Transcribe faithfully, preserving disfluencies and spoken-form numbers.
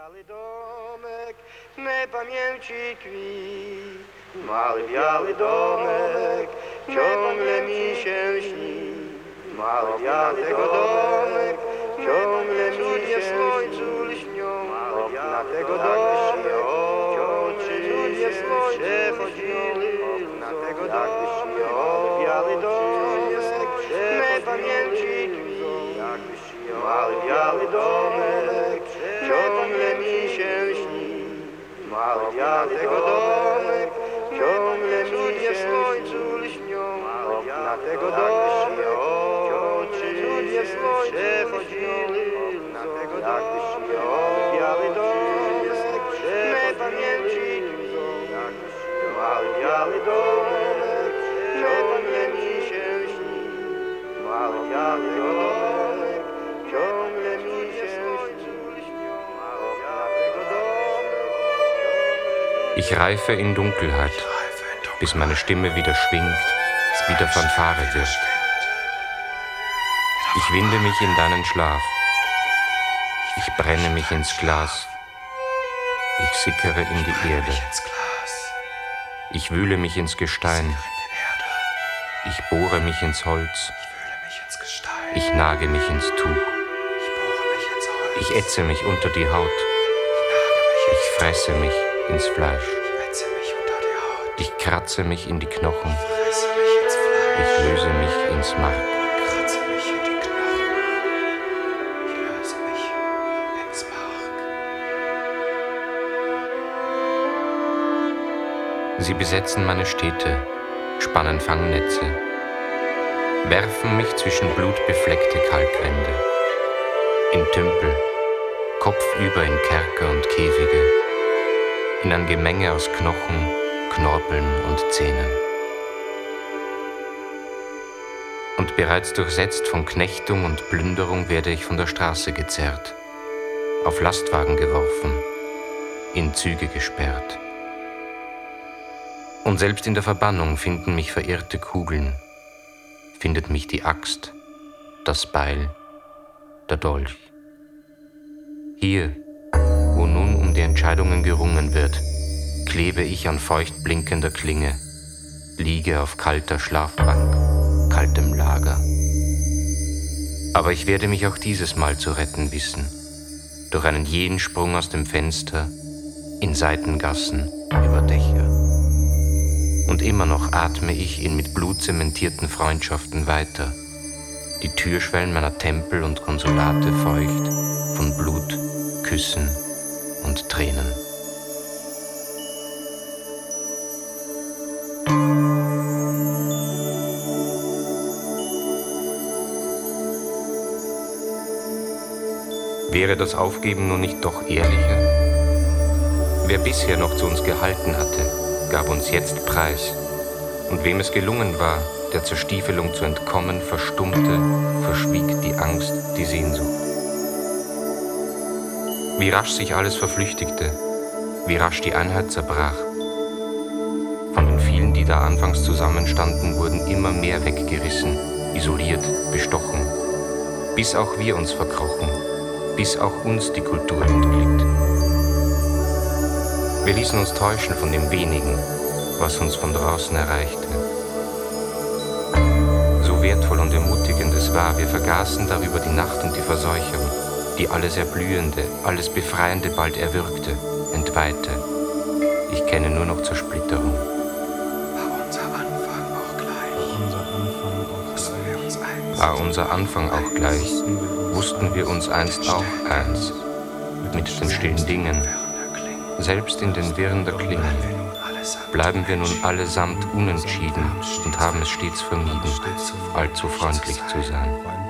Biały domek me pamięci tkwi, mały biały domek ciągle mi się śni, mały biały domek ciągle mi się słońcu lśnią, okna tego domu ciągle przechodzili, okna tego domu biały domek me pamięci tkwi, mały biały domek ciągle mi się śni, mały biały domek ciągle mi się słońcu lśnią, okna tego domu ciągle przechodzili, okna tego domu biały domek me pamięci tkwi, mały biały domek ciągle mi się śni, mały biały domek ciągle mi się śni, okna tego domu. Ich reife in Dunkelheit, bis meine Stimme wieder schwingt, wieder Fanfare wird. Ich winde mich in deinen Schlaf, ich brenne mich ins Glas, ich sickere in die Erde, ich wühle mich ins Gestein, ich bohre mich ins Holz, ich nage mich ins Tuch, ich ätze mich unter die Haut, ich fresse mich ins Fleisch, ich kratze mich in die Knochen, ich löse mich ins Mark. Sie besetzen meine Städte, spannen Fangnetze, werfen mich zwischen blutbefleckte Kalkwände, in Tümpel, kopfüber in Kerker und Käfige, in ein Gemenge aus Knochen, Knorpeln und Zähnen. Und bereits durchsetzt von Knechtung und Plünderung werde ich von der Straße gezerrt, auf Lastwagen geworfen, in Züge gesperrt. Und selbst in der Verbannung finden mich verirrte Kugeln, findet mich die Axt, das Beil, der Dolch. Hier, wo nun um die Entscheidungen gerungen wird, klebe ich an feucht blinkender Klinge, liege auf kalter Schlafbank, kaltem Lager. Aber ich werde mich auch dieses Mal zu retten wissen, durch einen jähen Sprung aus dem Fenster, in Seitengassen, über Dächer. Und immer noch atme ich in mit Blut zementierten Freundschaften weiter, die Türschwellen meiner Tempel und Konsulate feucht von Blut, Küssen und Tränen. Wäre das Aufgeben nun nicht doch ehrlicher? Wer bisher noch zu uns gehalten hatte, gab uns jetzt Preis. Und wem es gelungen war, der Zerstiefelung zu entkommen, verstummte, verschwieg die Angst, die Sehnsucht. Wie rasch sich alles verflüchtigte, wie rasch die Einheit zerbrach. Von den vielen, die da anfangs zusammenstanden, wurden immer mehr weggerissen, isoliert, bestochen, bis auch wir uns verkrochen, bis auch uns die Kultur entglitt. Wir ließen uns täuschen von dem Wenigen, was uns von draußen erreichte. So wertvoll und ermutigend es war, wir vergaßen darüber die Nacht und die Verseuchung, die alles Erblühende, alles Befreiende bald erwürgte, entweihte. Ich kenne nur noch Zersplitterung. War unser Anfang auch gleich? War unser Anfang auch gleich? Wussten wir uns einst auch eins, mit den stillen Dingen, selbst in den Wirren der Klingen, bleiben wir nun allesamt unentschieden und haben es stets vermieden, allzu freundlich zu sein.